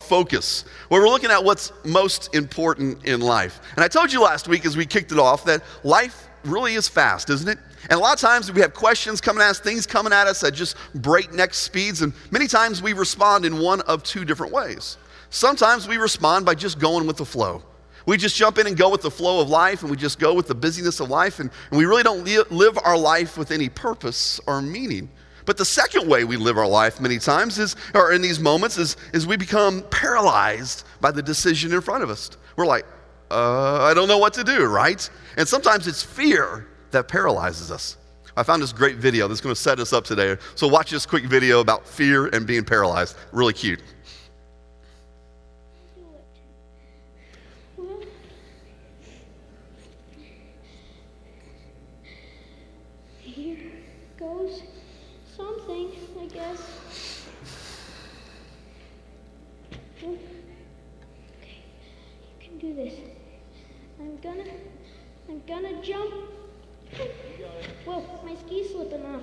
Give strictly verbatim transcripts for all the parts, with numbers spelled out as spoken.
Focus, where we're looking at what's most important in life. And I told you last week as we kicked it off that life really is fast, isn't it? And a lot of times we have questions coming at us, things coming at us at just breakneck speeds, and many times we respond in one of two different ways. Sometimes we respond by just going with the flow. We just jump in and go with the flow of life, and we just go with the busyness of life, and, and we really don't li- live our life with any purpose or meaning. But the second way we live our life many times is, or in these moments, is, is we become paralyzed by the decision in front of us. We're like, uh, I don't know what to do, right? And sometimes it's fear that paralyzes us. I found this great video that's going to set us up today. So watch this quick video about fear and being paralyzed. Really cute. Here goes something, I guess. Okay, you can do this. I'm gonna, I'm gonna jump. Whoa, my ski's slipping off.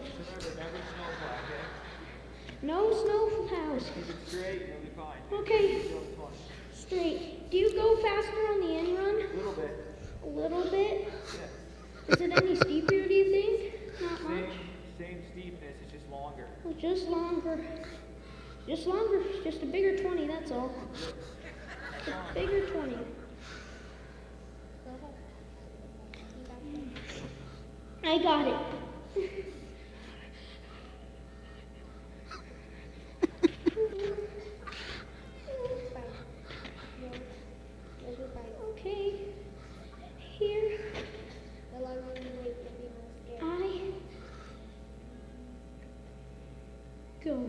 No snow house. Keep it straight, you'll be fine. Okay, straight. Do you go faster on the end run? A little bit. A little bit? Yeah. Is it any steeper, do you think? Not Same, much? same steepness, it's just longer. Well, just longer. Just longer, just a bigger twenty, that's all. A bigger twenty. I got it. Okay. Here. I go.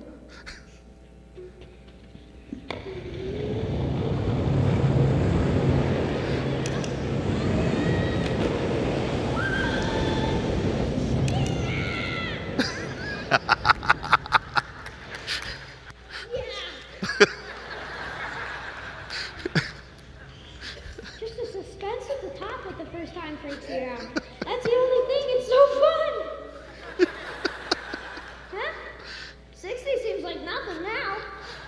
Just the suspense at the top at the first time freaks you out. That's the only thing. It's so fun. Huh? sixty seems like nothing now.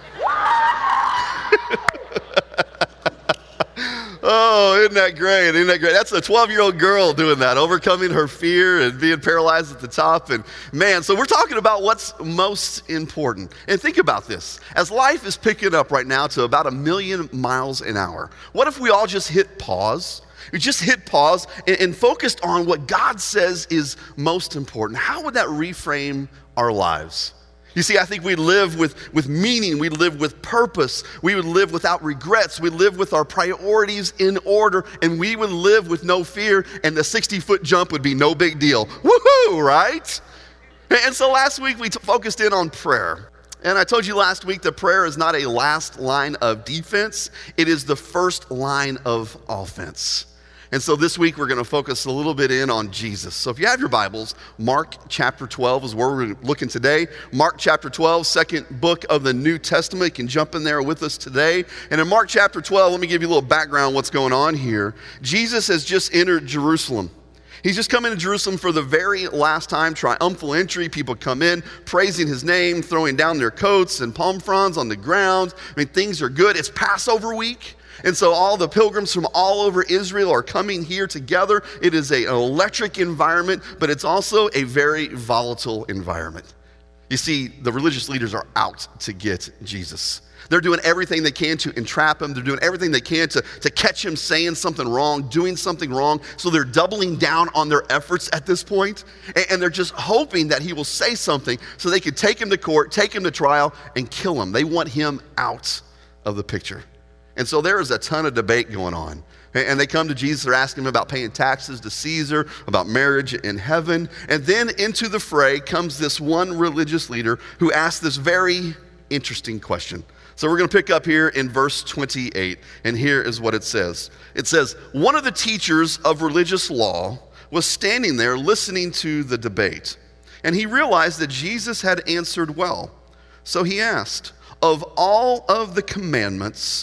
Oh, isn't that great? Isn't that great? That's a twelve-year-old girl doing that, overcoming her fear and being paralyzed at the top. And man, so we're talking about what's most important. And think about this. As life is picking up right now to about a million miles an hour, what if we all just hit pause? We just hit pause and, and focused on what God says is most important. How would that reframe our lives? You see, I think we live with, with meaning, we live with purpose, we would live without regrets, we live with our priorities in order, and we would live with no fear, and the sixty-foot jump would be no big deal. Woohoo, right? And so last week we t- focused in on prayer. And I told you last week that prayer is not a last line of defense, it is the first line of offense. And so this week we're going to focus a little bit in on Jesus. So if you have your Bibles, Mark chapter twelve is where we're looking today. Mark chapter twelve, second book of the New Testament. You can jump in there with us today. And in Mark chapter twelve, let me give you a little background on what's going on here. Jesus has just entered Jerusalem. He's just come into Jerusalem for the very last time, triumphal entry. People come in, praising his name, throwing down their coats and palm fronds on the ground. I mean, things are good. It's Passover week. And so all the pilgrims from all over Israel are coming here together. It is a, an electric environment, but it's also a very volatile environment. You see, the religious leaders are out to get Jesus. They're doing everything they can to entrap him. They're doing everything they can to, to catch him saying something wrong, doing something wrong. So they're doubling down on their efforts at this point. And, and they're just hoping that he will say something so they could take him to court, take him to trial, and kill him. They want him out of the picture. And so there is a ton of debate going on. And they come to Jesus, they're asking him about paying taxes to Caesar, about marriage in heaven. And then into the fray comes this one religious leader who asks this very interesting question. So we're going to pick up here in verse twenty-eight, and here is what it says. It says, one of the teachers of religious law was standing there listening to the debate, and he realized that Jesus had answered well. So he asked, of all of the commandments,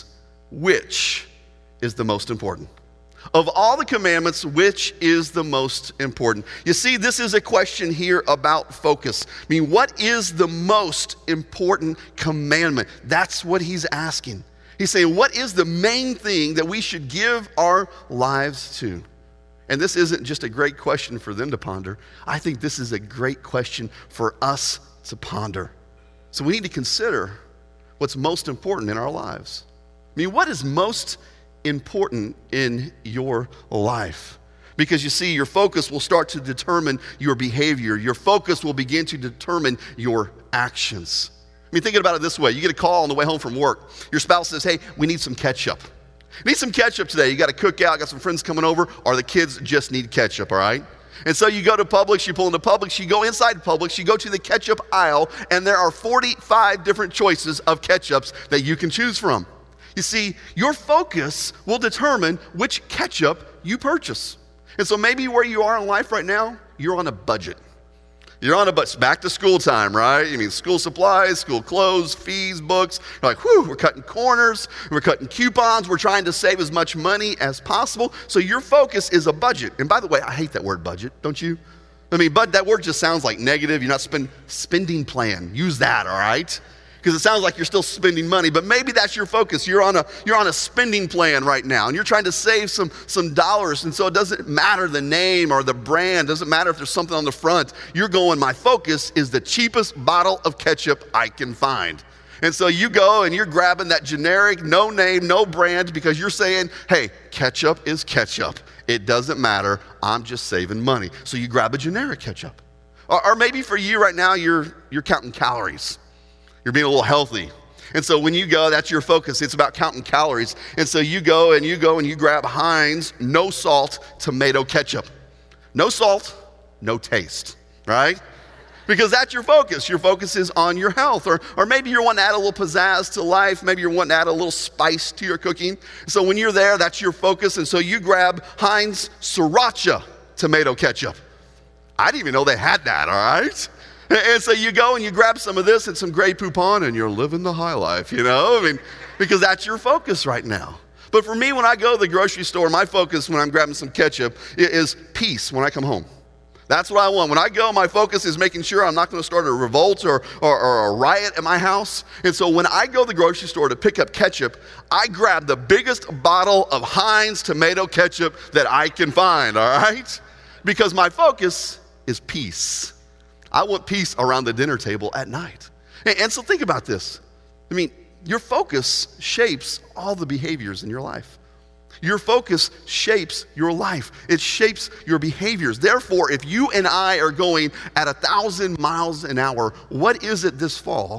which is the most important? Of all the commandments, which is the most important? You see, this is a question here about focus. I mean, what is the most important commandment? That's what he's asking. He's saying, what is the main thing that we should give our lives to? And this isn't just a great question for them to ponder. I think this is a great question for us to ponder. So we need to consider what's most important in our lives. I mean, what is most important in your life? Because you see, your focus will start to determine your behavior. Your focus will begin to determine your actions. I mean, think about it this way. You get a call on the way home from work. Your spouse says, hey, we need some ketchup. Need some ketchup today. You got a cookout, got some friends coming over, or the kids just need ketchup, all right? And so you go to Publix, you pull into Publix, you go inside Publix, you go to the ketchup aisle, and there are forty-five different choices of ketchups that you can choose from. You see, your focus will determine which ketchup you purchase. And so maybe where you are in life right now, you're on a budget. You're on a budget. It's back to school time, right? I mean, school supplies, school clothes, fees, books. You're like, whew, we're cutting corners, we're cutting coupons, we're trying to save as much money as possible. So your focus is a budget. And by the way, I hate that word budget, don't you? I mean, but that word just sounds like negative. You're not spend, spending plan. Use that, all right? Because it sounds like you're still spending money, but maybe that's your focus. You're on a you're on a spending plan right now, and you're trying to save some some dollars, and so it doesn't matter the name or the brand, doesn't matter if there's something on the front. You're going, my focus is the cheapest bottle of ketchup I can find. And so you go and you're grabbing that generic, no name, no brand, because you're saying, hey, ketchup is ketchup. It doesn't matter. I'm just saving money. So you grab a generic ketchup. Or, or maybe for you right now, you're you're counting calories. You're being a little healthy. And so when you go, that's your focus. It's about counting calories. And so you go and you go and you grab Heinz, no salt, tomato ketchup. No salt, no taste, right? Because that's your focus. Your focus is on your health. Or, or maybe you're wanting to add a little pizzazz to life. Maybe you're wanting to add a little spice to your cooking. So when you're there, that's your focus. And so you grab Heinz Sriracha tomato ketchup. I didn't even know they had that, all right? And so you go and you grab some of this and some Grey Poupon and you're living the high life, you know? I mean, because that's your focus right now. But for me, when I go to the grocery store, my focus when I'm grabbing some ketchup is peace when I come home. That's what I want. When I go, my focus is making sure I'm not going to start a revolt or, or, or a riot at my house. And so when I go to the grocery store to pick up ketchup, I grab the biggest bottle of Heinz tomato ketchup that I can find, all right? Because my focus is peace. I want peace around the dinner table at night. And, and so think about this. I mean, your focus shapes all the behaviors in your life. Your focus shapes your life. It shapes your behaviors. Therefore, if you and I are going at a thousand miles an hour, what is it this fall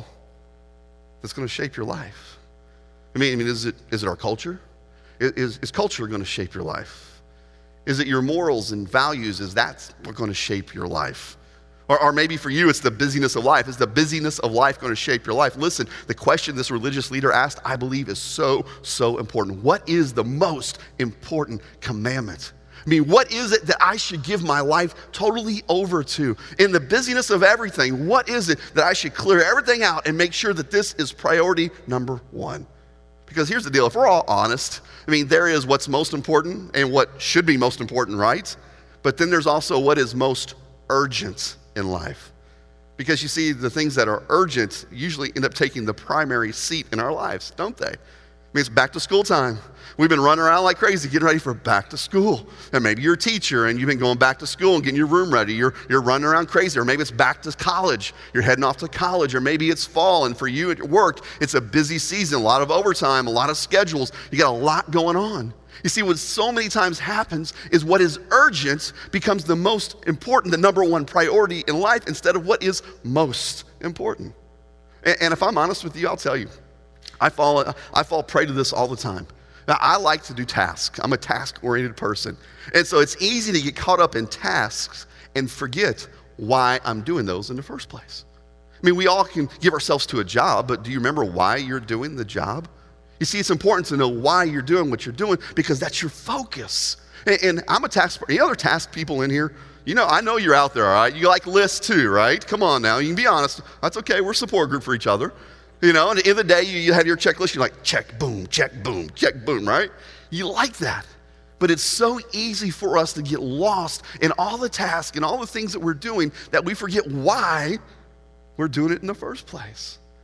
that's going to shape your life? I mean, I mean, is it is it our culture? Is, is culture going to shape your life? Is it your morals and values? Is that what's going to shape your life? Or, or maybe for you, it's the busyness of life. Is the busyness of life going to shape your life? Listen, the question this religious leader asked, I believe, is so, so important. What is the most important commandment? I mean, what is it that I should give my life totally over to? In the busyness of everything, what is it that I should clear everything out and make sure that this is priority number one? Because here's the deal. If we're all honest, I mean, there is what's most important and what should be most important, right? But then there's also what is most urgent in life. Because you see, the things that are urgent usually end up taking the primary seat in our lives, don't they? I mean, it's back to school time. We've been running around like crazy getting ready for back to school. And maybe you're a teacher and you've been going back to school and getting your room ready. You're, you're running around crazy. Or maybe it's back to college. You're heading off to college. Or maybe it's fall, and for you at work, it's a busy season, a lot of overtime, a lot of schedules. You got a lot going on. You see, what so many times happens is what is urgent becomes the most important, the number one priority in life instead of what is most important. And, and if I'm honest with you, I'll tell you, I fall, I fall prey to this all the time. Now, I like to do tasks. I'm a task-oriented person. And so it's easy to get caught up in tasks and forget why I'm doing those in the first place. I mean, we all can give ourselves to a job, but do you remember why you're doing the job? You see, it's important to know why you're doing what you're doing because that's your focus. And, and I'm a task, any other task people in here, you know, I know you're out there, all right? You like lists too, right? Come on now, you can be honest. That's okay, we're a support group for each other. You know, and at the end of the day, you, you have your checklist, you're like, check, boom, check, boom, check, boom, right? You like that. But it's so easy for us to get lost in all the tasks and all the things that we're doing that we forget why we're doing it in the first place.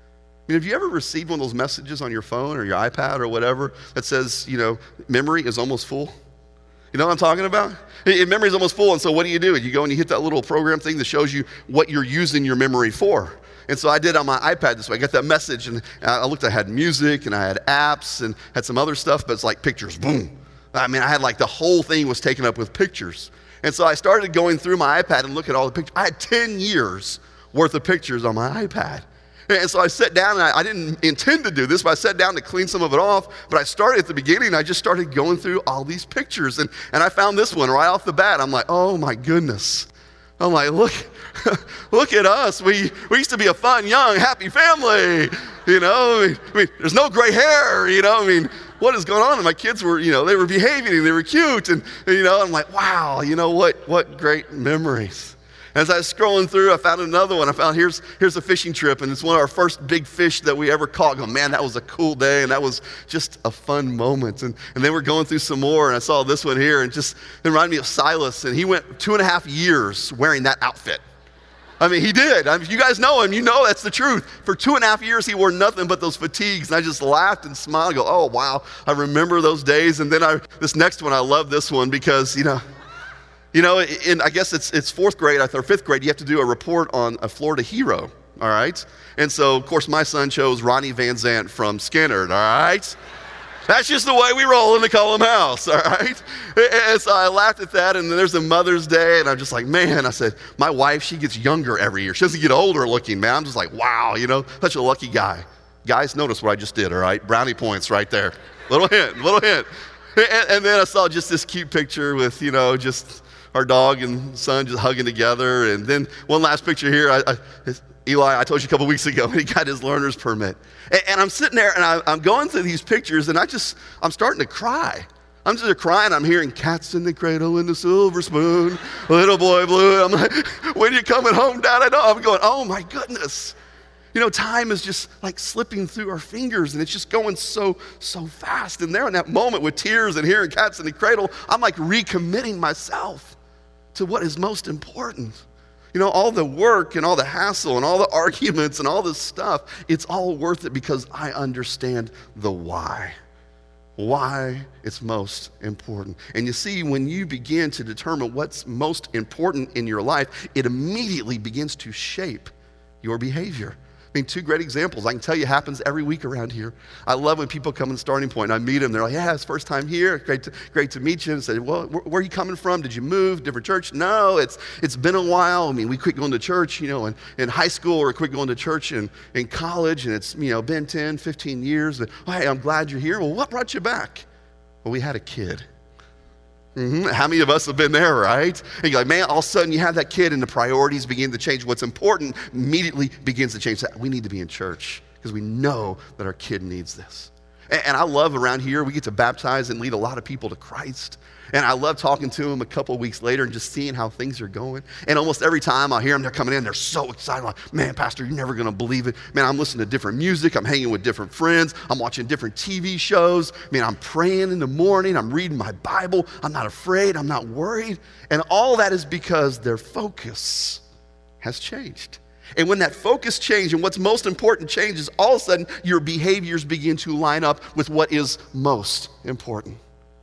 mean, have you ever received one of those messages on your phone or your iPad or whatever that says, you know, memory is almost full? You know what I'm talking about? Your memory is almost full, and so what do you do? You go and you hit that little program thing that shows you what you're using your memory for. And so I did on my iPad this way. I got that message, and I looked, I had music, and I had apps, and had some other stuff, but it's like pictures, boom. I mean, I had like the whole thing was taken up with pictures. And so I started going through my iPad and looking at all the pictures. I had ten years worth of pictures on my iPad. And so I sat down, and I, I didn't intend to do this, but I sat down to clean some of it off. But I started at the beginning, I just started going through all these pictures. And, and I found this one right off the bat. I'm like, oh my goodness. I'm like, look, look at us. We, we used to be a fun, young, happy family. You know, I mean, I mean, there's no gray hair, you know, I mean, what is going on? And my kids were, you know, they were behaving and they were cute. And, you know, I'm like, wow, you know what, what great memories. As I was scrolling through, I found another one. I found here's here's a fishing trip, and it's one of our first big fish that we ever caught. Go, man, that was a cool day, and that was just a fun moment. And, and then we're going through some more, and I saw this one here, and just it reminded me of Silas, and he went two and a half years wearing that outfit. I mean, he did. I mean, you guys know him. You know that's the truth. For two and a half years, he wore nothing but those fatigues, and I just laughed and smiled and go, oh, wow, I remember those days. And then I this next one, I love this one because, you know, You know, in I guess it's it's fourth grade or fifth grade, you have to do a report on a Florida hero, all right? And so, of course, my son chose Ronnie Van Zant from Skinner, all right? That's just the way we roll in the Cullum house, all right? And so I laughed at that, and then there's a Mother's Day, and I'm just like, man, I said, my wife, she gets younger every year. She doesn't get older looking, man. I'm just like, wow, you know, such a lucky guy. Guys, notice what I just did, all right? Brownie points right there. Little hint, little hint. And, and then I saw just this cute picture with, you know, just our dog and son just hugging together. And then one last picture here. I, I, Eli, I told you a couple weeks ago, he got his learner's permit. And, and I'm sitting there, and I, I'm going through these pictures, and I just, I'm starting to cry. I'm just crying. I'm hearing cats in the cradle and the silver spoon, little boy blue. I'm like, when are you coming home, Dad? I know. I'm going, oh, my goodness. You know, time is just like slipping through our fingers, and it's just going so, so fast. And there in that moment with tears and hearing cats in the cradle, I'm like recommitting myself to what is most important. You know, all the work and all the hassle and all the arguments and all this stuff, it's all worth it because I understand the why. Why it's most important. And you see, when you begin to determine what's most important in your life, it immediately begins to shape your behavior. I mean, two great examples. I can tell you happens every week around here. I love when people come in Starting Point and I meet them. They're like, yeah, it's first time here. Great to, great to meet you. And say, well, where, where are you coming from? Did you move? Different church? No, it's it's been a while. I mean, we quit going to church, you know, in, in high school or quit going to church in, in college. And it's, you know, been ten, fifteen years. And, oh, hey, I'm glad you're here. Well, what brought you back? Well, we had a kid. Mm-hmm. How many of us have been there, right? And you're like, man, all of a sudden you have that kid and the priorities begin to change. What's important immediately begins to change. We need to be in church because we know that our kid needs this. And, and I love around here, we get to baptize and lead a lot of people to Christ. And I love talking to them a couple of weeks later and just seeing how things are going. And almost every time I hear them, they're coming in, they're so excited. Like, man, Pastor, you're never going to believe it. Man, I'm listening to different music. I'm hanging with different friends. I'm watching different T V shows. Man, I'm praying in the morning. I'm reading my Bible. I'm not afraid. I'm not worried. And all that is because their focus has changed. And when that focus changes and what's most important changes, all of a sudden your behaviors begin to line up with what is most important.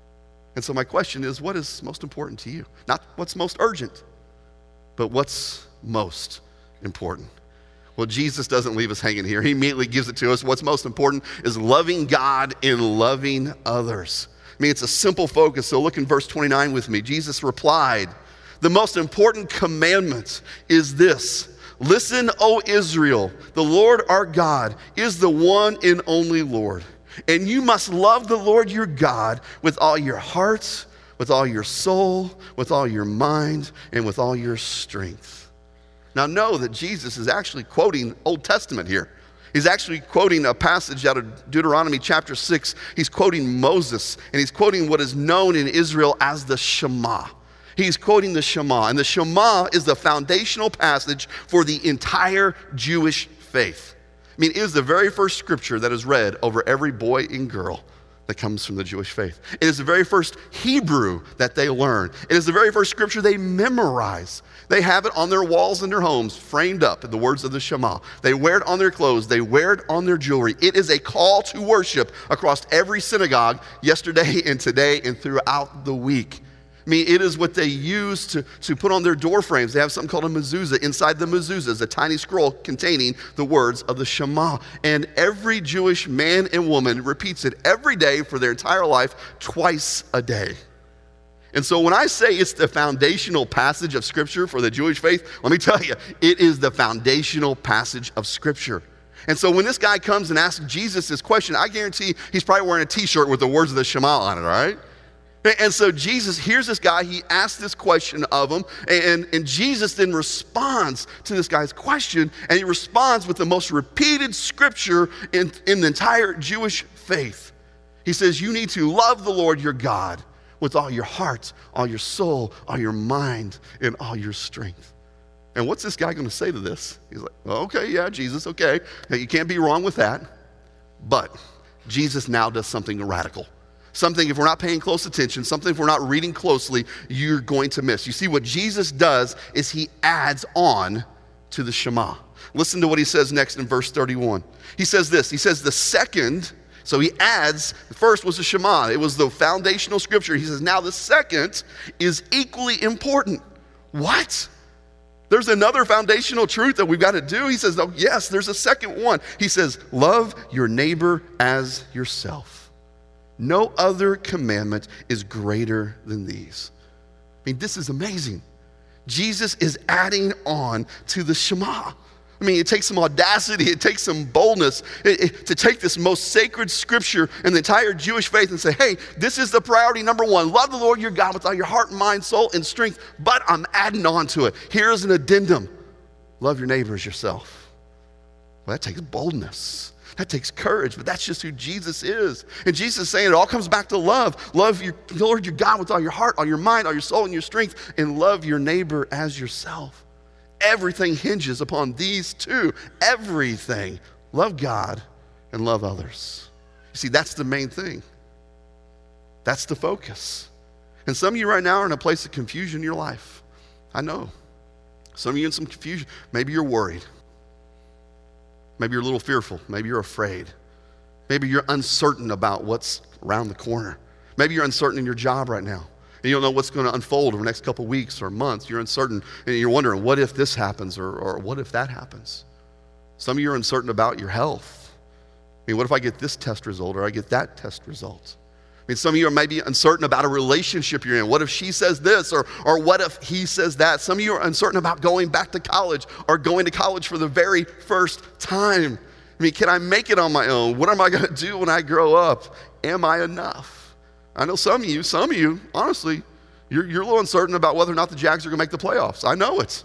And so my question is, what is most important to you? Not what's most urgent, but what's most important. Well, Jesus doesn't leave us hanging here. He immediately gives it to us. What's most important is loving God and loving others. I mean, it's a simple focus. So look in verse twenty-nine with me. Jesus replied, the most important commandment is this. Listen, O Israel, the Lord our God is the one and only Lord. And you must love the Lord your God with all your heart, with all your soul, with all your mind, and with all your strength. Now know that Jesus is actually quoting Old Testament here. He's actually quoting a passage out of Deuteronomy chapter six. He's quoting Moses, and he's quoting what is known in Israel as the Shema. He's quoting the Shema, and the Shema is the foundational passage for the entire Jewish faith. I mean, it is the very first scripture that is read over every boy and girl that comes from the Jewish faith. It is the very first Hebrew that they learn. It is the very first scripture they memorize. They have it on their walls in their homes, framed up in the words of the Shema. They wear it on their clothes. They wear it on their jewelry. It is a call to worship across every synagogue yesterday and today and throughout the week. I mean, it is what they use to, to put on their door frames. They have something called a mezuzah. Inside the mezuzah is a tiny scroll containing the words of the Shema. And every Jewish man and woman repeats it every day for their entire life, twice a day. And so when I say it's the foundational passage of Scripture for the Jewish faith, let me tell you, it is the foundational passage of Scripture. And so when this guy comes and asks Jesus this question, I guarantee he's probably wearing a t-shirt with the words of the Shema on it, all right? And so Jesus hears this guy, he asks this question of him, and, and Jesus then responds to this guy's question, and he responds with the most repeated scripture in, in the entire Jewish faith. He says, you need to love the Lord your God with all your heart, all your soul, all your mind, and all your strength. And what's this guy going to say to this? He's like, well, okay, yeah, Jesus, okay. Now, you can't be wrong with that. But Jesus now does something radical. Something, if we're not paying close attention, something if we're not reading closely, you're going to miss. You see, what Jesus does is he adds on to the Shema. Listen to what he says next in verse thirty-one. He says this, he says the second, so he adds, the first was the Shema. It was the foundational scripture. He says, now the second is equally important. What? There's another foundational truth that we've got to do. He says, oh, yes, there's a second one. He says, love your neighbor as yourself. No other commandment is greater than these. I mean, this is amazing. Jesus is adding on to the Shema. I mean, it takes some audacity, it takes some boldness it, it, to take this most sacred scripture and the entire Jewish faith and say, hey, this is the priority number one. Love the Lord your God with all your heart, mind, soul, and strength, but I'm adding on to it. Here's an addendum. Love your neighbor as yourself. Well, that takes boldness. That takes courage, but that's just who Jesus is. And Jesus is saying it all comes back to love. Love your Lord your God with all your heart, all your mind, all your soul, and your strength, and love your neighbor as yourself. Everything hinges upon these two. Everything. Love God and love others. You see, that's the main thing. That's the focus. And some of you right now are in a place of confusion in your life. I know. Some of you in some confusion. Maybe you're worried. Maybe you're a little fearful. Maybe you're afraid. Maybe you're uncertain about what's around the corner. Maybe you're uncertain in your job right now. And you don't know what's going to unfold over the next couple of weeks or months. You're uncertain and you're wondering, what if this happens or, or what if that happens? Some of you are uncertain about your health. I mean, what if I get this test result or I get that test result? I mean, some of you are maybe uncertain about a relationship you're in. What if she says this or, or what if he says that? Some of you are uncertain about going back to college or going to college for the very first time. I mean, can I make it on my own? What am I going to do when I grow up? Am I enough? I know some of you, some of you, honestly, you're, you're a little uncertain about whether or not the Jags are going to make the playoffs. I know it.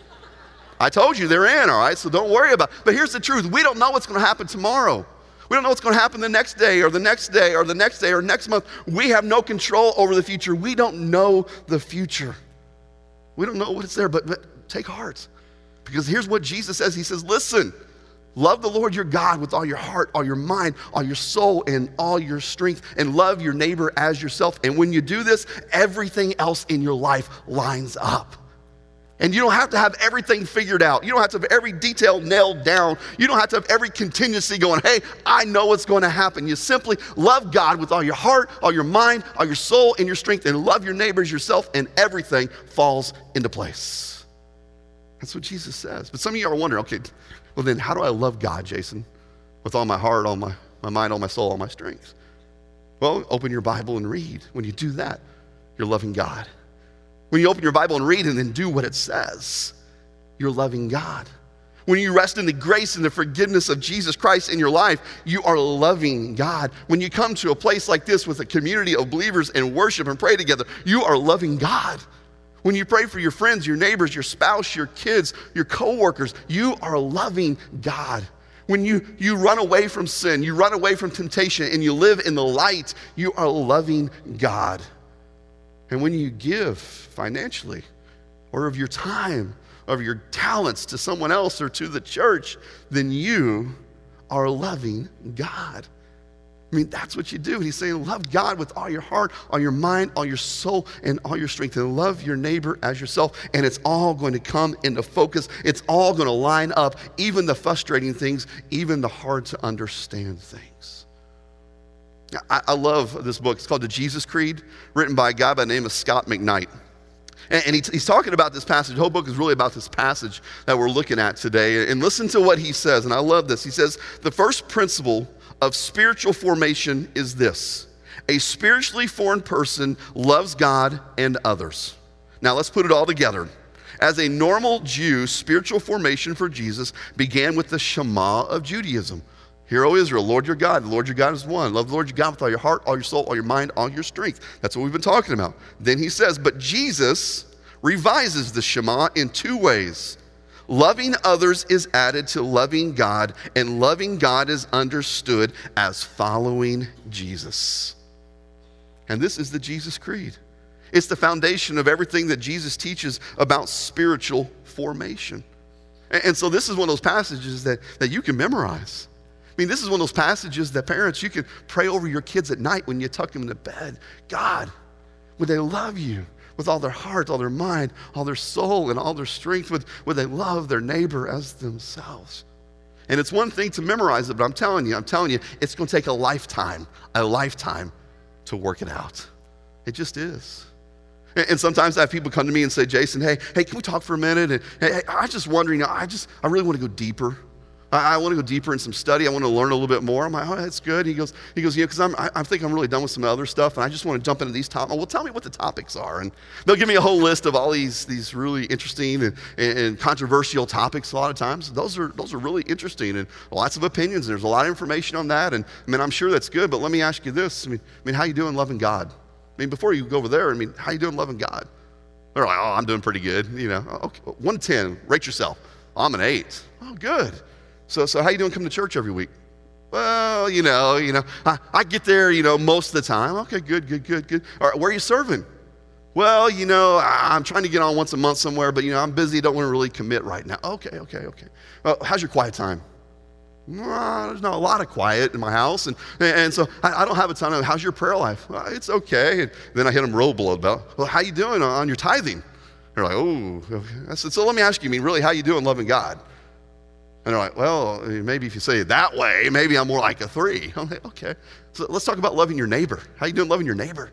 I told you they're in, all right, so don't worry about it. But here's the truth. We don't know what's going to happen tomorrow. We don't know what's going to happen the next day or the next day or the next day or next month. We have no control over the future. We don't know the future. We don't know what's there, but, but take heart. Because here's what Jesus says. He says, listen, love the Lord your God with all your heart, all your mind, all your soul, and all your strength, and love your neighbor as yourself. And when you do this, everything else in your life lines up. And you don't have to have everything figured out. You don't have to have every detail nailed down. You don't have to have every contingency going, hey, I know what's going to happen. You simply love God with all your heart, all your mind, all your soul, and your strength, and love your neighbors yourself, and everything falls into place. That's what Jesus says. But some of you are wondering, okay, well then how do I love God, Jason? With all my heart, all my, my mind, all my soul, all my strength. Well, open your Bible and read. When you do that, you're loving God. When you open your Bible and read and then do what it says, you're loving God. When you rest in the grace and the forgiveness of Jesus Christ in your life, you are loving God. When you come to a place like this with a community of believers and worship and pray together, you are loving God. When you pray for your friends, your neighbors, your spouse, your kids, your coworkers, you are loving God. When you, you run away from sin, you run away from temptation, and you live in the light, you are loving God. And when you give financially or of your time, of your talents to someone else or to the church, then you are loving God. I I mean, that's what you do. He's saying, love God with all your heart, all your mind, all your soul, and all your strength. And love your neighbor as yourself. And it's all going to come into focus. It's all going to line up, even the frustrating things, even the hard to understand things. I, I love this book. It's called The Jesus Creed, written by a guy by the name of Scott McKnight. And, and he, he's talking about this passage. The whole book is really about this passage that we're looking at today. And listen to what he says. And I love this. He says, the first principle of spiritual formation is this: a spiritually formed person loves God and others. Now let's put it all together. As a normal Jew, spiritual formation for Jesus began with the Shema of Judaism. Hear, O Israel, Lord your God, the Lord your God is one. Love the Lord your God with all your heart, all your soul, all your mind, all your strength. That's what we've been talking about. Then he says, but Jesus revises the Shema in two ways. Loving others is added to loving God, and loving God is understood as following Jesus. And this is the Jesus Creed. It's the foundation of everything that Jesus teaches about spiritual formation. And, and so this is one of those passages that, that you can memorize. I mean, this is one of those passages that parents, you can pray over your kids at night when you tuck them into bed. God, would they love you with all their heart, all their mind, all their soul, and all their strength? Would, would they love their neighbor as themselves? And it's one thing to memorize it, but I'm telling you, I'm telling you, it's going to take a lifetime, a lifetime to work it out. It just is. And, and sometimes I have people come to me and say, Jason, hey, hey, can we talk for a minute? And hey, I'm just wondering, you know, I just, I really want to go deeper. I want to go deeper in some study. I want to learn a little bit more. I'm like, oh, that's good. He goes, he goes, yeah, because I'm, I, I think I'm really done with some other stuff, and I just want to jump into these topics. Well, tell me what the topics are, and they'll give me a whole list of all these these really interesting and, and, and controversial topics. A lot of times, those are those are really interesting and lots of opinions. And there's a lot of information on that, and I mean, I'm sure that's good. But let me ask you this: I mean, I mean, how you doing loving God? I mean, before you go over there, I mean, how you doing loving God? They're like, oh, I'm doing pretty good. You know, okay, one to ten, rate yourself. Oh, I'm an eight. Oh, good. So, so how you doing coming to church every week? Well, you know, you know, I, I get there, you know, most of the time. Okay, good, good, good, good. All right, where are you serving? Well, you know, I, I'm trying to get on once a month somewhere, but, you know, I'm busy, don't want to really commit right now. Okay, okay, okay. Well, how's your quiet time? Well, there's not a lot of quiet in my house, and, and so I, I don't have a ton of, how's your prayer life? Well, it's okay. And then I hit them roll below about, well, how you doing on your tithing? They're like, oh, okay. I said, so let me ask you, I mean, really, how you doing loving God? And they're like, well, maybe if you say it that way, maybe I'm more like a three. I'm like, okay. So let's talk about loving your neighbor. How you doing loving your neighbor?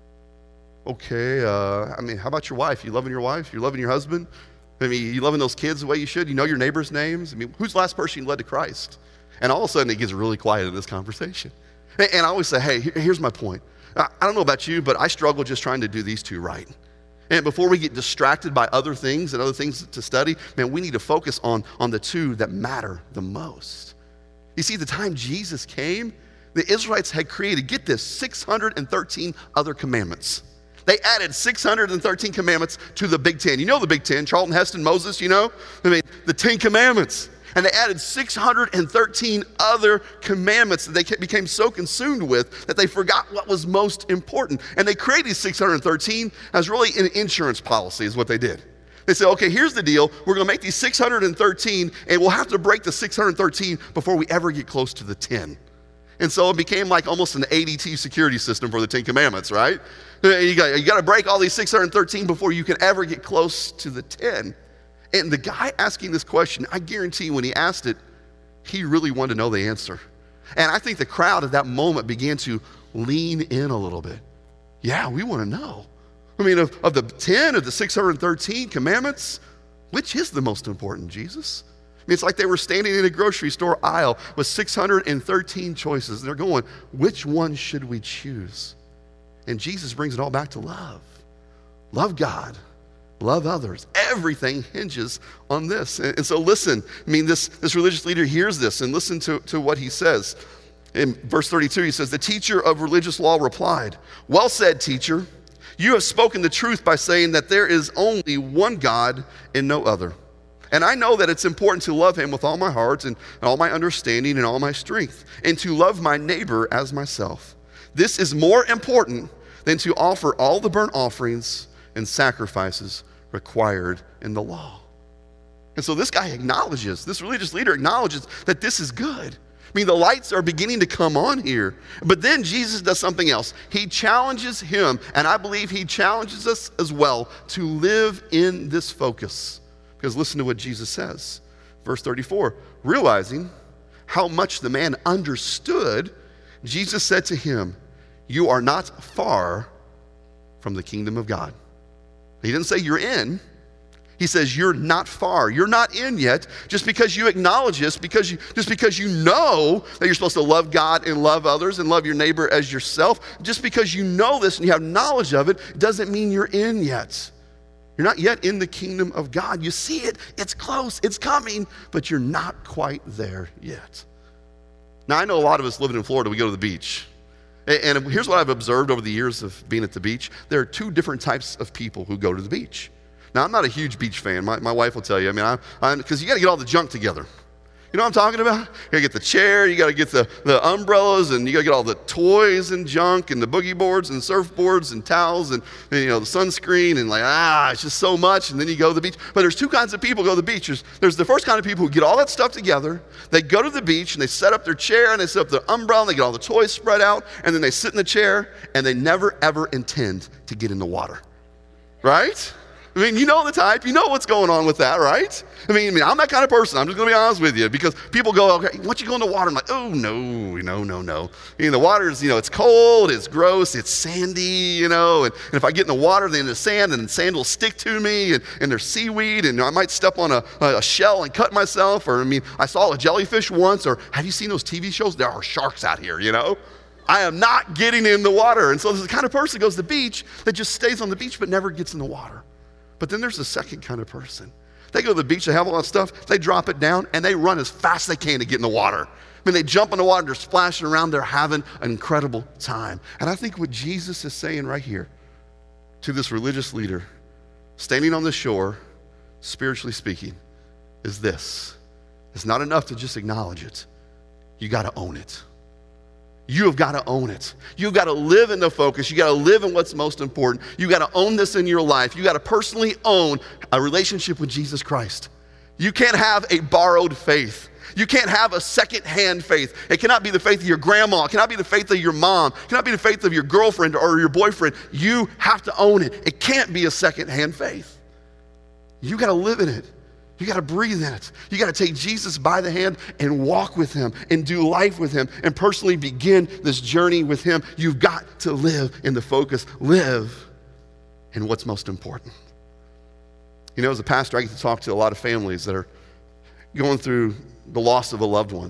Okay, uh, I mean, how about your wife? You loving your wife? You loving your husband? I mean, you loving those kids the way you should? You know your neighbor's names? I mean, who's the last person you led to Christ? And all of a sudden, it gets really quiet in this conversation. And I always say, hey, here's my point. I don't know about you, but I struggle just trying to do these two right. And before we get distracted by other things and other things to study, man, we need to focus on, on the two that matter the most. You see, the time Jesus came, the Israelites had created, get this, six hundred thirteen other commandments. They added six hundred thirteen commandments to the Big Ten. You know the Big Ten, Charlton Heston, Moses, you know? I mean, the Ten Commandments. And they added six hundred thirteen other commandments that they became so consumed with that they forgot what was most important. And they created six hundred thirteen as really an insurance policy is what they did. They said, okay, here's the deal. We're going to make these six hundred thirteen, and we'll have to break the six hundred thirteen before we ever get close to the ten. And so it became like almost an A D T security system for the Ten Commandments, right? You got, you got to break all these six hundred thirteen before you can ever get close to the ten. And the guy asking this question, I guarantee when he asked it, he really wanted to know the answer. And I think the crowd at that moment began to lean in a little bit. Yeah, we want to know. I mean, of, of the ten, of the six hundred thirteen commandments, which is the most important, Jesus? I mean, it's like they were standing in a grocery store aisle with six hundred thirteen choices. And they're going, which one should we choose? And Jesus brings it all back to love. Love God. Love others. Everything hinges on this. And, and so listen, I mean, this, this religious leader hears this and listen to, to what he says. In verse thirty-two, he says, the teacher of religious law replied, well said, teacher. You have spoken the truth by saying that there is only one God and no other. And I know that it's important to love him with all my heart and all my understanding and all my strength, and to love my neighbor as myself. This is more important than to offer all the burnt offerings and sacrifices required in the law. And so this guy acknowledges, this religious leader acknowledges that this is good. I mean, the lights are beginning to come on here. But then Jesus does something else. He challenges him, and I believe he challenges us as well to live in this focus. Because listen to what Jesus says. Verse thirty-four, realizing how much the man understood, Jesus said to him, you are not far from the kingdom of God. He didn't say you're in. He says you're not far. You're not in yet just because you acknowledge this, because you, just because you know that you're supposed to love God and love others and love your neighbor as yourself. Just because you know this and you have knowledge of it doesn't mean you're in yet. You're not yet in the kingdom of God. You see it, it's close, it's coming, but you're not quite there yet. Now, I know a lot of us living in Florida, we go to the beach. And here's what I've observed over the years of being at the beach. There are two different types of people who go to the beach. Now, I'm not a huge beach fan. My, my wife will tell you. I mean, I'm, because you got to get all the junk together. You know what I'm talking about? You got to get the chair, you got to get the, the umbrellas, and you got to get all the toys and junk and the boogie boards and surfboards and towels and, and, you know, the sunscreen and like, ah, it's just so much. And then you go to the beach. But there's two kinds of people who go to the beach. There's, there's the first kind of people who get all that stuff together. They go to the beach and they set up their chair and they set up their umbrella and they get all the toys spread out. And then they sit in the chair and they never, ever intend to get in the water. Right? I mean, you know the type. You know what's going on with that, right? I mean, I mean, I'm that kind of person. I'm just going to be honest with you, because people go, okay, once you go in the water, I'm like, oh, no, no, no, no. I mean, the water is, you know, it's cold, it's gross, it's sandy, you know, and, and if I get in the water, then the sand, and the sand will stick to me, and, and there's seaweed, and I might step on a, a shell and cut myself, or, I mean, I saw a jellyfish once, or have you seen those T V shows? There are sharks out here, you know? I am not getting in the water. And so there's the kind of person who goes to the beach that just stays on the beach but never gets in the water. But then there's the second kind of person. They go to the beach, they have all that stuff, they drop it down, and they run as fast as they can to get in the water. I mean, they jump in the water, they're splashing around, they're having an incredible time. And I think what Jesus is saying right here to this religious leader, standing on the shore, spiritually speaking, is this. It's not enough to just acknowledge it. You got to own it. You have got to own it. You've got to live in the focus. You got to live in what's most important. You got to own this in your life. You got to personally own a relationship with Jesus Christ. You can't have a borrowed faith. You can't have a second-hand faith. It cannot be the faith of your grandma. It cannot be the faith of your mom. It cannot be the faith of your girlfriend or your boyfriend. You have to own it. It can't be a second-hand faith. You got to live in it. You got to breathe in it. You got to take Jesus by the hand and walk with him and do life with him and personally begin this journey with him. You've got to live in the focus. Live in what's most important. You know, as a pastor, I get to talk to a lot of families that are going through the loss of a loved one.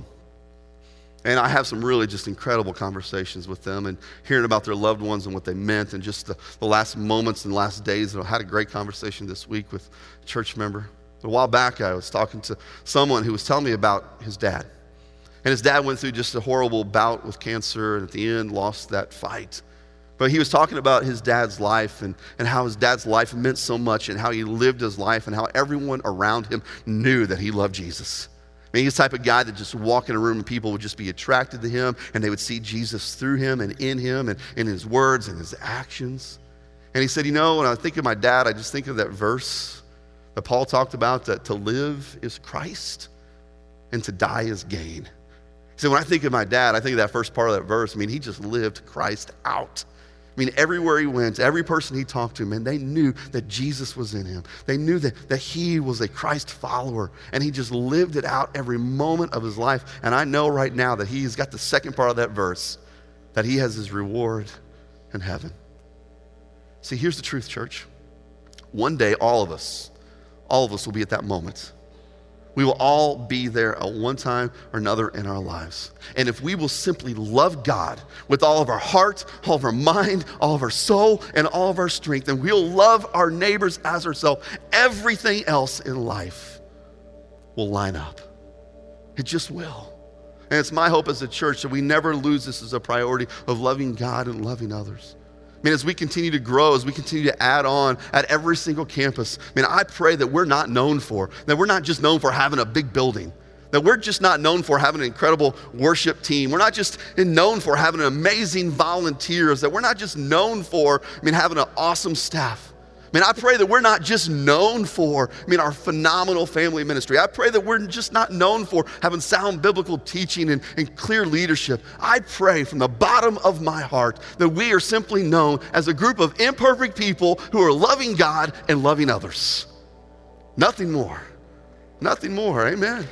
And I have some really just incredible conversations with them and hearing about their loved ones and what they meant and just the, the last moments and last days. And I had a great conversation this week with a church member. A while back, I was talking to someone who was telling me about his dad. And his dad went through just a horrible bout with cancer and at the end lost that fight. But he was talking about his dad's life and, and how his dad's life meant so much and how he lived his life and how everyone around him knew that he loved Jesus. I mean, he's the type of guy that just walk in a room and people would just be attracted to him and they would see Jesus through him and in him and in his words and his actions. And he said, you know, when I think of my dad, I just think of that verse that Paul talked about, that to live is Christ and to die is gain. He said, when I think of my dad, I think of that first part of that verse. I mean, he just lived Christ out. I mean, everywhere he went, every person he talked to, man, they knew that Jesus was in him. They knew that, that he was a Christ follower, and he just lived it out every moment of his life. And I know right now that he's got the second part of that verse, that he has his reward in heaven. See, here's the truth, church. One day, all of us, all of us will be at that moment. We will all be there at one time or another in our lives. And if we will simply love God with all of our heart, all of our mind, all of our soul, and all of our strength, and we'll love our neighbors as ourselves, everything else in life will line up. It just will. And it's my hope as a church that we never lose this as a priority of loving God and loving others. I mean, as we continue to grow, as we continue to add on at every single campus, I mean, I pray that we're not known for, that we're not just known for having a big building, that we're just not known for having an incredible worship team. We're not just known for having amazing volunteers, that we're not just known for, I mean, having an awesome staff, I mean, I pray that we're not just known for, I mean, our phenomenal family ministry. I pray that we're just not known for having sound biblical teaching and, and clear leadership. I pray from the bottom of my heart that we are simply known as a group of imperfect people who are loving God and loving others. Nothing more. Nothing more. Amen.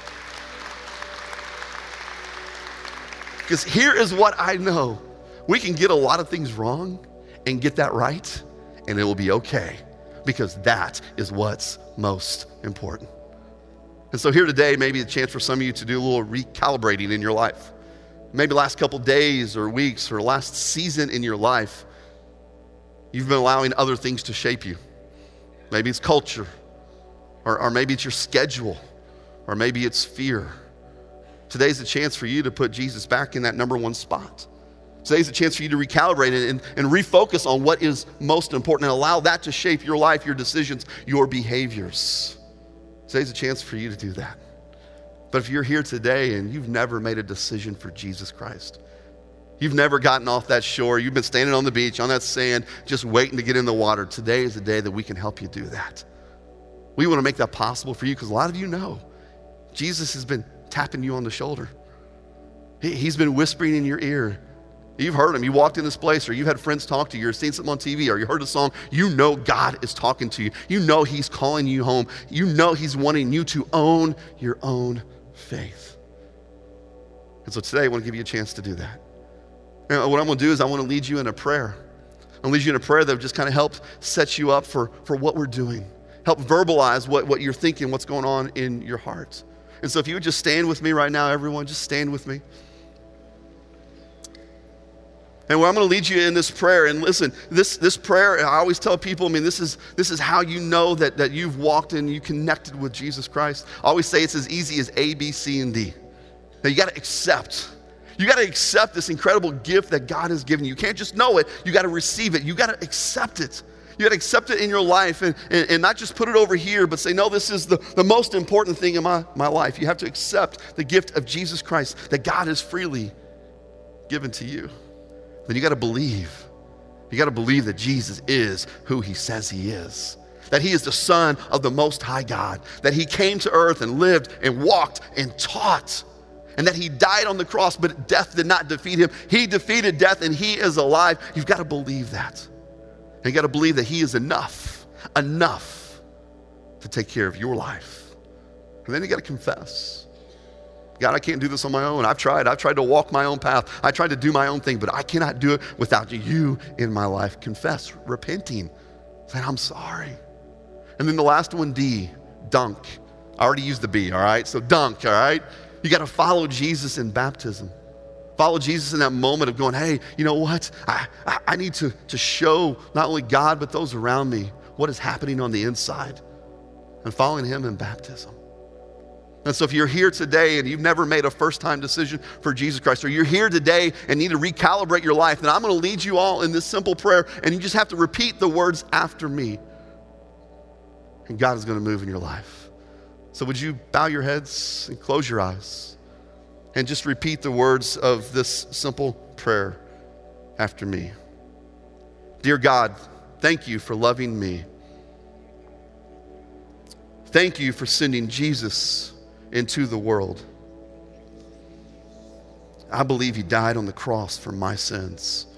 Because here is what I know. We can get a lot of things wrong and get that right, and it will be okay, because that is what's most important. And so here today, maybe a chance for some of you to do a little recalibrating in your life. Maybe last couple days or weeks or last season in your life, you've been allowing other things to shape you. Maybe it's culture, or, or maybe it's your schedule, or maybe it's fear. Today's a chance for you to put Jesus back in that number one spot. Today's a chance for you to recalibrate it and, and refocus on what is most important and allow that to shape your life, your decisions, your behaviors. Today's a chance for you to do that. But if you're here today and you've never made a decision for Jesus Christ, you've never gotten off that shore, you've been standing on the beach, on that sand, just waiting to get in the water, today is the day that we can help you do that. We want to make that possible for you because a lot of you know Jesus has been tapping you on the shoulder. He, he's been whispering in your ear. You've heard him. You walked in this place, or you've had friends talk to you, or seen something on T V, or you heard a song. You know God is talking to you. You know he's calling you home. You know he's wanting you to own your own faith. And so today I want to give you a chance to do that. And what I'm going to do is I want to lead you in a prayer. I'll lead you in a prayer that will just kind of help set you up for, for what we're doing. Help verbalize what, what you're thinking, what's going on in your heart. And so if you would just stand with me right now, everyone, just stand with me. And where I'm going to lead you in this prayer, and listen, this, this prayer, I always tell people, I mean, this is, this is how you know that, that you've walked and you connected with Jesus Christ. I always say it's as easy as A, B, C, and D. Now you got to accept. You got to accept this incredible gift that God has given you. You can't just know it, you got to receive it. You got to accept it. You got to accept it in your life and, and, and not just put it over here, but say, no, this is the, the most important thing in my, my life. You have to accept the gift of Jesus Christ that God has freely given to you. Then you got to believe. You got to believe that Jesus is who he says he is. That he is the Son of the Most High God. That he came to earth and lived and walked and taught. And that he died on the cross, but death did not defeat him. He defeated death and he is alive. You've got to believe that. And you got to believe that he is enough, enough to take care of your life. And then you got to confess. God, I can't do this on my own. I've tried. I've tried to walk my own path. I tried to do my own thing, but I cannot do it without you in my life. Confess, repenting, saying, I'm sorry. And then the last one, D, dunk. I already used the B, all right? So dunk, all right? You got to follow Jesus in baptism. Follow Jesus in that moment of going, hey, you know what? I, I, I need to, to show not only God, but those around me what is happening on the inside. And following him in baptism. And so if you're here today and you've never made a first-time decision for Jesus Christ, or you're here today and need to recalibrate your life, then I'm going to lead you all in this simple prayer, and you just have to repeat the words after me. And God is going to move in your life. So would you bow your heads and close your eyes and just repeat the words of this simple prayer after me. Dear God, thank you for loving me. Thank you for sending Jesus into the world. I believe he died on the cross for my sins.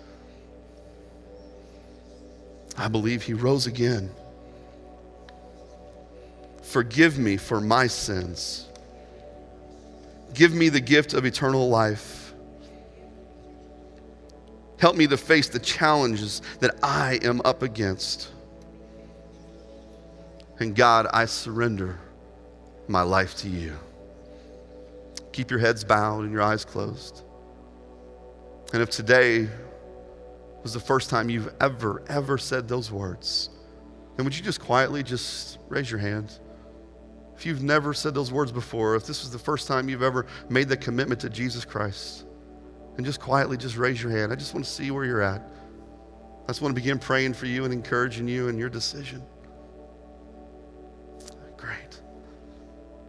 I believe he rose again. Forgive me for my sins. Give me the gift of eternal life. Help me to face the challenges that I am up against. And God, I surrender my life to you. Keep your heads bowed and your eyes closed. And if today was the first time you've ever, ever said those words, then would you just quietly just raise your hand? If you've never said those words before, if this was the first time you've ever made the commitment to Jesus Christ, and just quietly just raise your hand. I just want to see where you're at. I just want to begin praying for you and encouraging you in your decision. Great.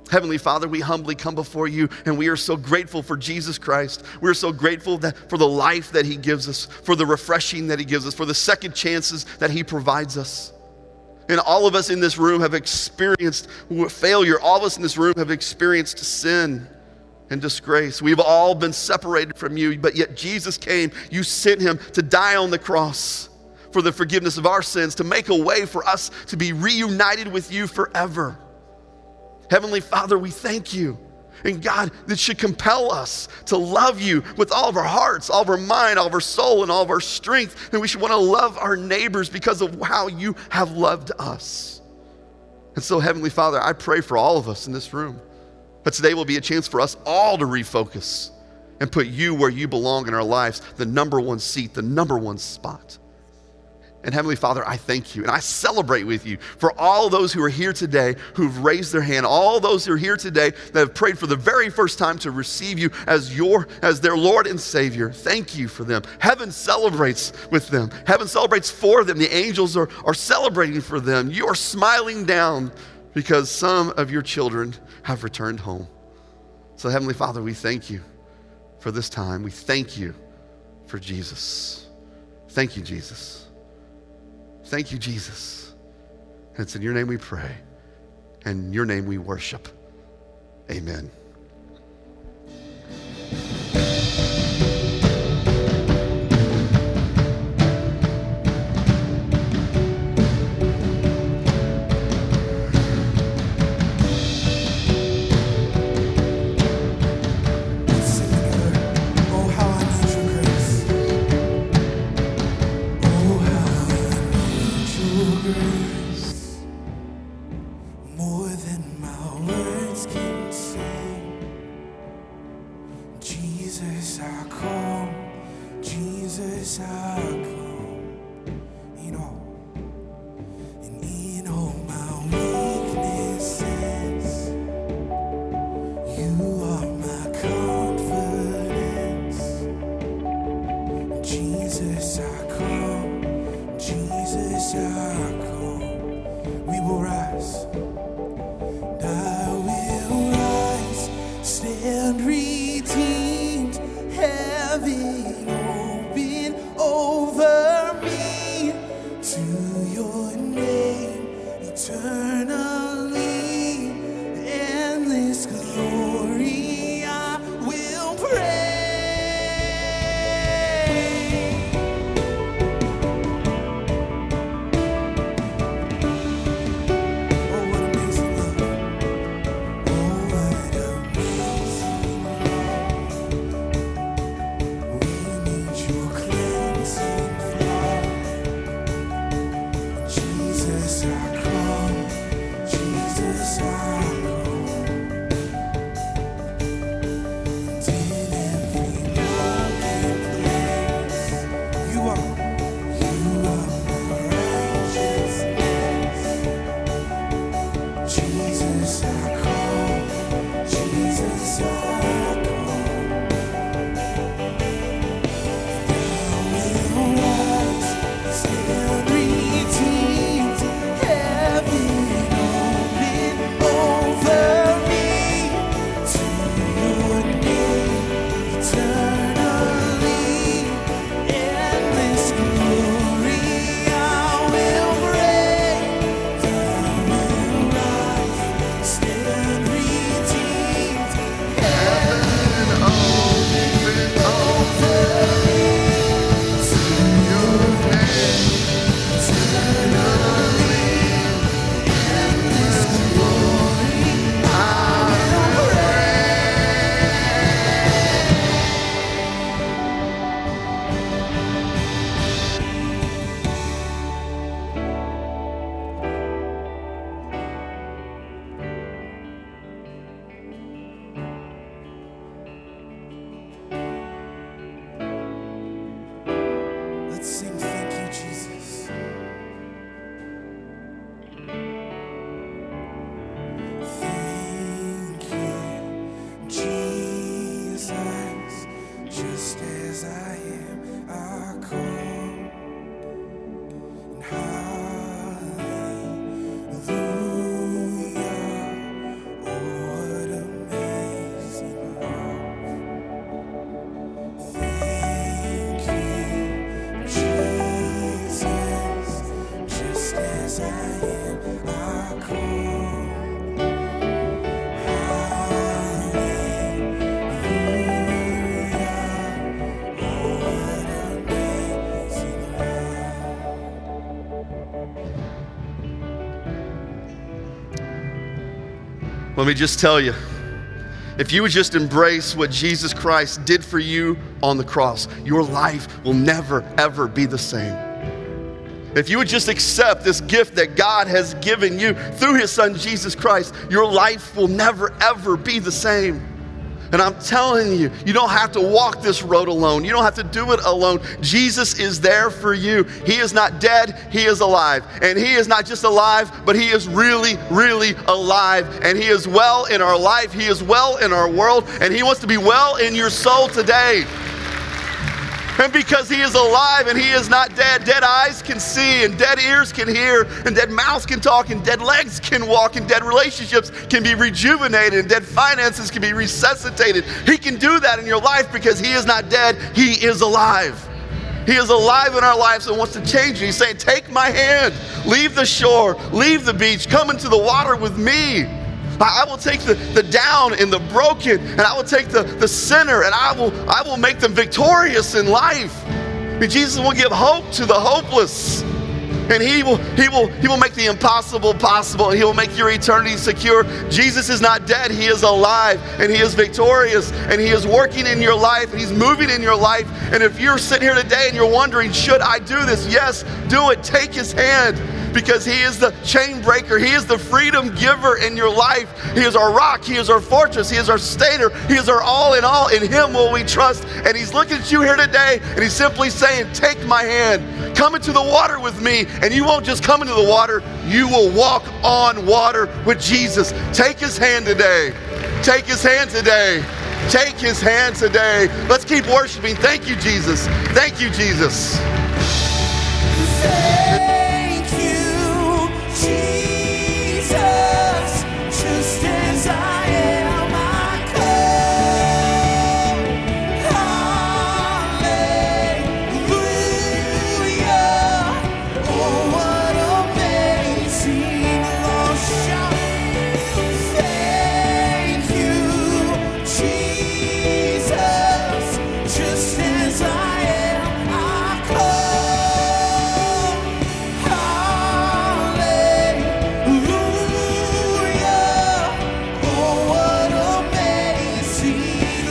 Heavenly Father, we humbly come before you, and we are so grateful for Jesus Christ. We are so grateful that for the life that he gives us, for the refreshing that he gives us, for the second chances that he provides us. And all of us in this room have experienced failure. All of us in this room have experienced sin and disgrace. We've all been separated from you, but yet Jesus came. You sent him to die on the cross for the forgiveness of our sins, to make a way for us to be reunited with you forever. Heavenly Father, we thank you. And God, this should compel us to love you with all of our hearts, all of our mind, all of our soul, and all of our strength. And we should want to love our neighbors because of how you have loved us. And so, Heavenly Father, I pray for all of us in this room that today will be a chance for us all to refocus and put you where you belong in our lives, the number one seat, the number one spot. And Heavenly Father, I thank you and I celebrate with you for all those who are here today who've raised their hand, all those who are here today that have prayed for the very first time to receive you as your, as their Lord and Savior. Thank you for them. Heaven celebrates with them. Heaven celebrates for them. The angels are, are celebrating for them. You are smiling down because some of your children have returned home. So Heavenly Father, we thank you for this time. We thank you for Jesus. Thank you, Jesus. Thank you, Jesus. And it's in your name we pray, and in your name we worship. Amen. Hallelujah. Oh, Let me just tell you, if you would just embrace what Jesus Christ did for you on the cross, your life will never, ever be the same. If you would just accept this gift that God has given you through his son, Jesus Christ, your life will never, ever be the same. And I'm telling you, you don't have to walk this road alone. You don't have to do it alone. Jesus is there for you. He is not dead, he is alive. And he is not just alive, but he is really, really alive. And he is well in our life. He is well in our world. And he wants to be well in your soul today. And because he is alive and he is not dead, dead eyes can see and dead ears can hear and dead mouths can talk and dead legs can walk and dead relationships can be rejuvenated and dead finances can be resuscitated. He can do that in your life because he is not dead, he is alive. He is alive in our lives and wants to change you. He's saying, take my hand, leave the shore, leave the beach, come into the water with me. I will take the, the down and the broken, and I will take the, the sinner, and I will, I will make them victorious in life. And Jesus will give hope to the hopeless. And he will, he will, he will make the impossible possible, and he will make your eternity secure. Jesus is not dead, he is alive, and he is victorious, and he is working in your life, and he's moving in your life. And if you're sitting here today and you're wondering, should I do this? Yes, do it. Take his hand. Because he is the chain breaker. He is the freedom giver in your life. He is our rock. He is our fortress. He is our sustainer. He is our all in all. In him will we trust. And he's looking at you here today and he's simply saying, take my hand. Come into the water with me. And you won't just come into the water. You will walk on water with Jesus. Take his hand today. Take his hand today. Take his hand today. Let's keep worshiping. Thank you, Jesus. Thank you, Jesus. Jesus, just as I am, I come. Hallelujah. Oh, what amazing love. Shout. Thank you, Jesus, just as I am, I come. Hallelujah. Oh, what amazing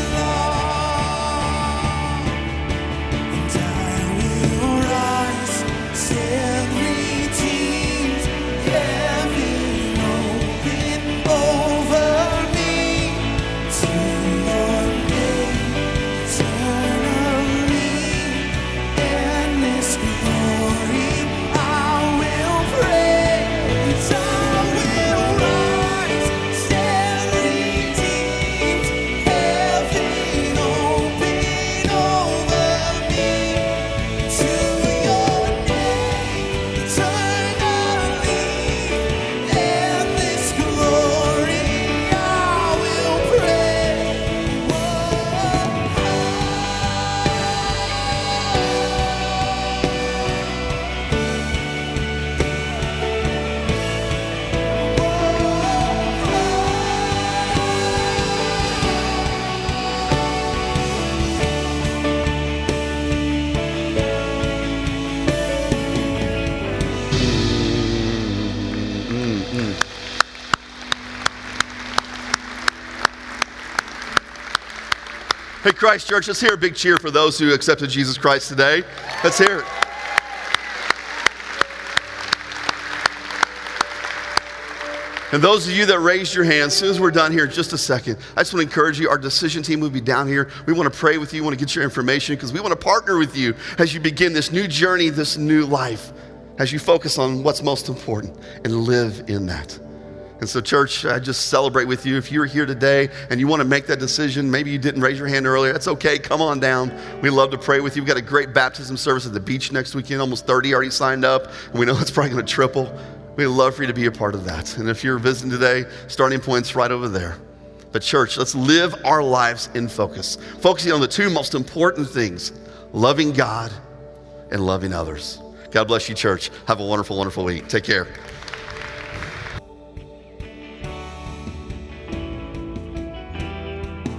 love. And I will rise, stand redeemed, heaven open over me, to your name eternally. In this glory I will praise. I will rise, stand redeemed, heaven open over me, to your name eternally. In this glory I will praise. Hey, Christ Church, let's hear a big cheer for those who accepted Jesus Christ today. Let's hear it. And those of you that raised your hands, as soon as we're done here in just a second, I just want to encourage you. Our decision team will be down here. We want to pray with you. We want to get your information because we want to partner with you as you begin this new journey, this new life, as you focus on what's most important and live in that. And so, church, I just celebrate with you. If you're here today and you want to make that decision, maybe you didn't raise your hand earlier, that's okay. Come on down. We love to pray with you. We've got a great baptism service at the beach next weekend. Almost thirty already signed up, and we know it's probably going to triple. We'd love for you to be a part of that. And if you're visiting today, starting point's right over there. But church, let's live our lives in focus, focusing on the two most important things, loving God and loving others. God bless you, church. Have a wonderful, wonderful week. Take care.